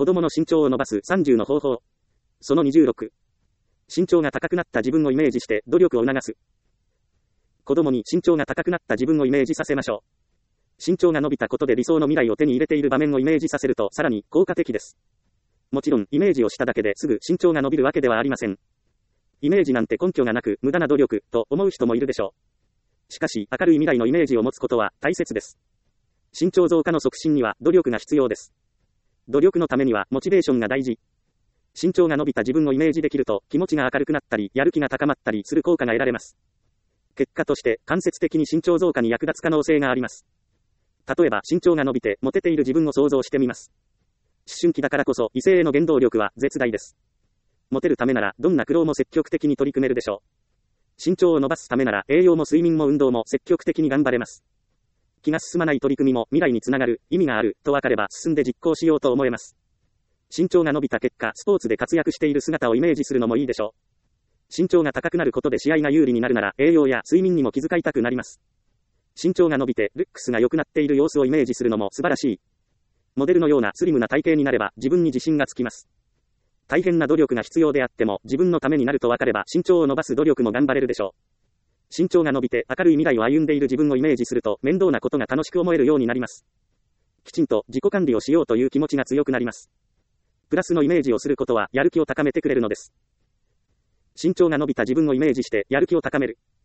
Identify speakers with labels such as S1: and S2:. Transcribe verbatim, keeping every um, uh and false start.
S1: 子供の身長を伸ばすさんじゅうの方法。そのにじゅうろく。身長が高くなった自分をイメージして努力を促す。子供に身長が高くなった自分をイメージさせましょう。身長が伸びたことで理想の未来を手に入れている場面をイメージさせるとさらに効果的です。もちろん、イメージをしただけですぐ身長が伸びるわけではありません。イメージなんて根拠がなく無駄な努力と思う人もいるでしょう。しかし、明るい未来のイメージを持つことは大切です。身長増加の促進には努力が必要です。努力のためにはモチベーションが大事。身長が伸びた自分をイメージできると気持ちが明るくなったり、やる気が高まったりする効果が得られます。結果として間接的に身長増加に役立つ可能性があります。例えば身長が伸びてモテている自分を想像してみます。思春期だからこそ異性への原動力は絶大です。モテるためならどんな苦労も積極的に取り組めるでしょう。身長を伸ばすためなら栄養も睡眠も運動も積極的に頑張れます。気が進まない取り組みも未来につながる、意味があると分かれば進んで実行しようと思えます。身長が伸びた結果、スポーツで活躍している姿をイメージするのもいいでしょう。身長が高くなることで試合が有利になるなら栄養や睡眠にも気遣いたくなります。身長が伸びてルックスが良くなっている様子をイメージするのも素晴らしい。モデルのようなスリムな体型になれば自分に自信がつきます。大変な努力が必要であっても自分のためになると分かれば身長を伸ばす努力も頑張れるでしょう。身長が伸びて明るい未来を歩んでいる自分をイメージすると面倒なことが楽しく思えるようになります。きちんと自己管理をしようという気持ちが強くなります。プラスのイメージをすることはやる気を高めてくれるのです。身長が伸びた自分をイメージしてやる気を高める。